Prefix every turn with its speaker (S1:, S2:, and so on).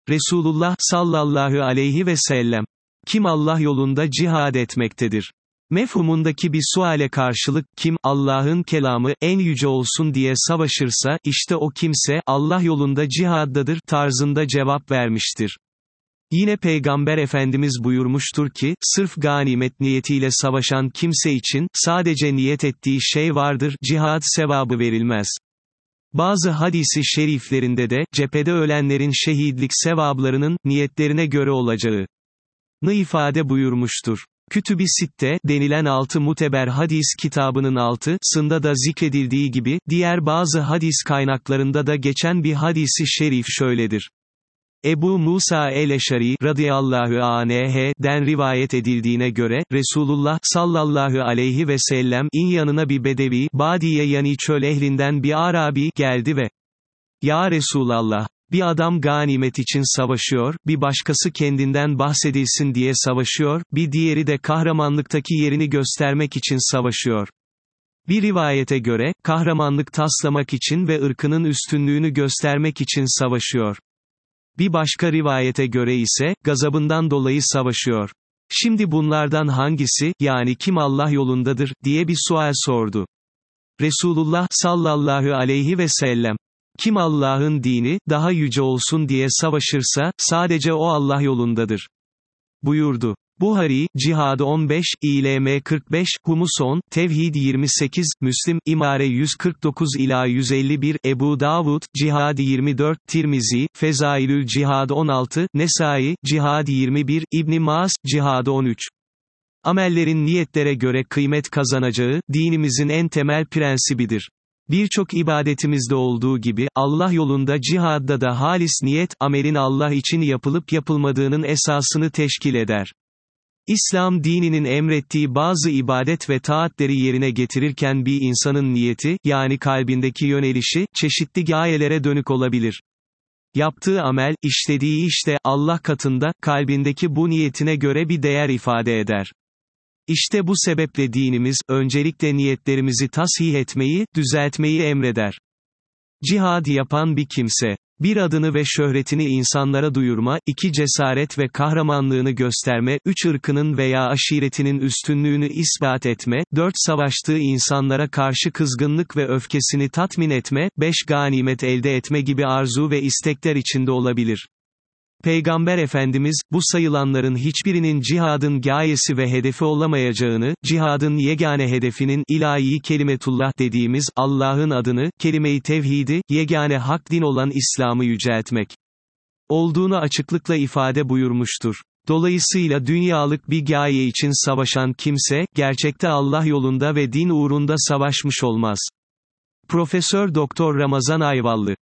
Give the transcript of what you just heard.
S1: Resulullah sallallahu aleyhi ve sellem. Kim Allah yolunda cihad etmektedir? Mefhumundaki bir suale karşılık, kim, Allah'ın kelamı, en yüce olsun diye savaşırsa, işte o kimse, Allah yolunda cihaddadır, tarzında cevap vermiştir. Yine Peygamber Efendimiz buyurmuştur ki, sırf ganimet niyetiyle savaşan kimse için, sadece niyet ettiği şey vardır, cihad sevabı verilmez. Bazı hadisi şeriflerinde de, cephede ölenlerin şehitlik sevablarının, niyetlerine göre olacağını ifade buyurmuştur. Kütüb-i Sitte denilen 6 muteber hadis kitabının 6'sında da zikredildiği gibi, diğer bazı hadis kaynaklarında da geçen bir hadisi şerif şöyledir. Ebu Musa el-Eşari radıyallahu anh'den rivayet edildiğine göre, Resulullah sallallahu aleyhi ve sellem'in yanına bir bedevi, badiye yani çöl ehlinden bir Arabi geldi ve, "Ya Resulallah, bir adam ganimet için savaşıyor, bir başkası kendinden bahsedilsin diye savaşıyor, bir diğeri de kahramanlıktaki yerini göstermek için savaşıyor. Bir rivayete göre, kahramanlık taslamak için ve ırkının üstünlüğünü göstermek için savaşıyor. Bir başka rivayete göre ise, gazabından dolayı savaşıyor. Şimdi bunlardan hangisi, yani kim Allah yolundadır, diye bir sual sordu. Resulullah sallallahu aleyhi ve sellem, kim Allah'ın dini, daha yüce olsun diye savaşırsa, sadece o Allah yolundadır, buyurdu. Buhari, Cihad 15, İlm 45, Humus 10, Tevhid 28, Müslim, İmare 149-151, Ebu Davud, Cihad 24, Tirmizi, Fezailül Cihad 16, Nesai, Cihad 21, İbn Mas, Cihad 13. Amellerin niyetlere göre kıymet kazanacağı, dinimizin en temel prensibidir. Birçok ibadetimizde olduğu gibi, Allah yolunda cihadda da halis niyet, amelin Allah için yapılıp yapılmadığının esasını teşkil eder. İslam dininin emrettiği bazı ibadet ve taatleri yerine getirirken bir insanın niyeti, yani kalbindeki yönelişi, çeşitli gayelere dönük olabilir. Yaptığı amel, işlediği işte, Allah katında, kalbindeki bu niyetine göre bir değer ifade eder. İşte bu sebeple dinimiz, öncelikle niyetlerimizi tasih etmeyi, düzeltmeyi emreder. Cihad yapan bir kimse, 1 adını ve şöhretini insanlara duyurma, 2 cesaret ve kahramanlığını gösterme, 3 ırkının veya aşiretinin üstünlüğünü ispat etme, 4 savaştığı insanlara karşı kızgınlık ve öfkesini tatmin etme, 5 ganimet elde etme gibi arzu ve istekler içinde olabilir. Peygamber Efendimiz, bu sayılanların hiçbirinin cihadın gayesi ve hedefi olamayacağını, cihadın yegane hedefinin, ilahi kelimetullah dediğimiz, Allah'ın adını, kelime-i tevhidi, yegane hak din olan İslam'ı yüceltmek olduğunu açıklıkla ifade buyurmuştur. Dolayısıyla dünyalık bir gaye için savaşan kimse, gerçekte Allah yolunda ve din uğrunda savaşmış olmaz. Profesör Doktor Ramazan Ayvallı